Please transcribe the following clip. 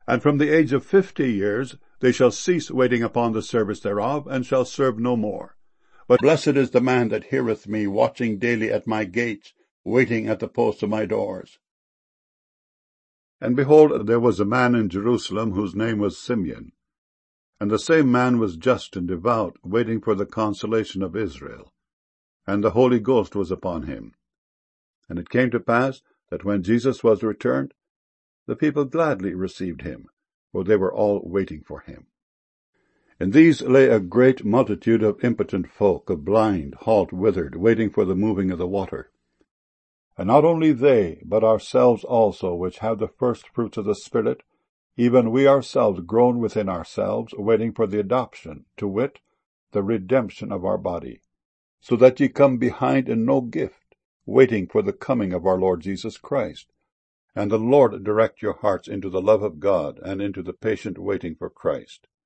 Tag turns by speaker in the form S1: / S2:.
S1: And from the age of 50 years they shall cease waiting upon the service thereof, and shall serve no more. But blessed is the man that heareth me, watching daily at my gates, waiting at the posts of my doors. And behold, there was a man in Jerusalem whose name was Simeon. And the same man was just and devout, waiting for the consolation of Israel. And the Holy Ghost was upon him. And it came to pass that when Jesus was returned, the people gladly received him, for they were all waiting for him. In these lay a great multitude of impotent folk, of blind, halt, withered, waiting for the moving of the water. And not only they, but ourselves also, which have the first fruits of the Spirit, even we ourselves groan within ourselves, waiting for the adoption, to wit, the redemption of our body. So that ye come behind in no gift, waiting for the coming of our Lord Jesus Christ. And the Lord direct your hearts into the love of God, and into the patient waiting for Christ.